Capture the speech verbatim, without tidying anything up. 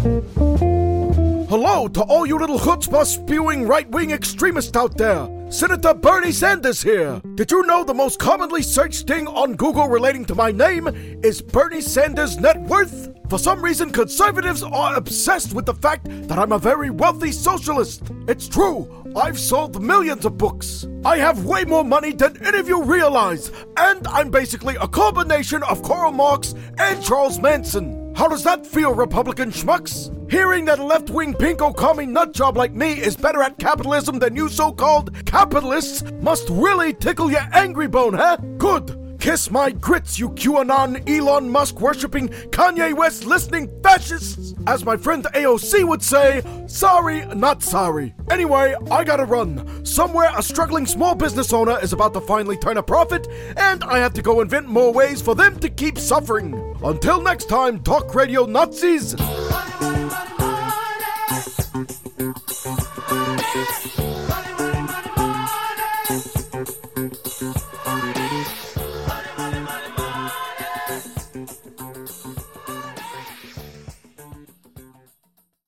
Hello to all you little chutzpah-spewing right-wing extremists out there. Senator Bernie Sanders here. Did you know the most commonly searched thing on Google relating to my name is Bernie Sanders' net worth? For some reason, conservatives are obsessed with the fact that I'm a very wealthy socialist. It's true. I've sold millions of books. I have way more money than any of you realize. And I'm basically a combination of Karl Marx and Charles Manson. How does that feel, Republican schmucks? Hearing that a left-wing pinko commie nutjob like me is better at capitalism than you so-called capitalists must really tickle your angry bone, huh? Good. Kiss my grits, you QAnon, Elon Musk worshipping, Kanye West listening fascists! As my friend A O C would say, sorry, not sorry. Anyway, I gotta run. Somewhere a struggling small business owner is about to finally turn a profit, and I have to go invent more ways for them to keep suffering. Until next time, talk radio Nazis!